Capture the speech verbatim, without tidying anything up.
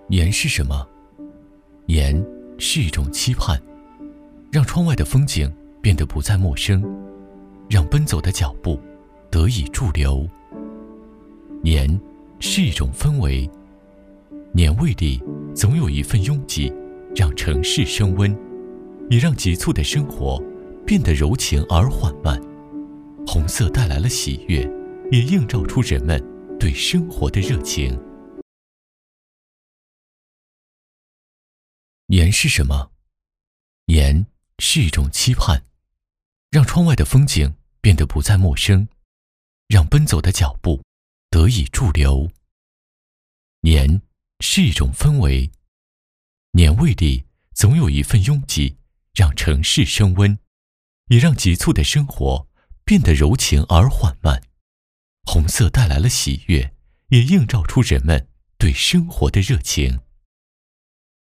年是什么？年是一种期盼，让窗外的风景变得不再陌生，让奔走的脚步得以驻留。年是一种氛围，年味里总有一份拥挤，让城市升温，也让急促的生活变得柔情而缓慢。红色带来了喜悦，也映照出人们对生活的热情。年是什么？年是一种期盼，让窗外的风景变得不再陌生，让奔走的脚步得以驻留。年是一种氛围，年味里总有一份拥挤，让城市升温，也让急促的生活变得柔情而缓慢。红色带来了喜悦，也映照出人们对生活的热情。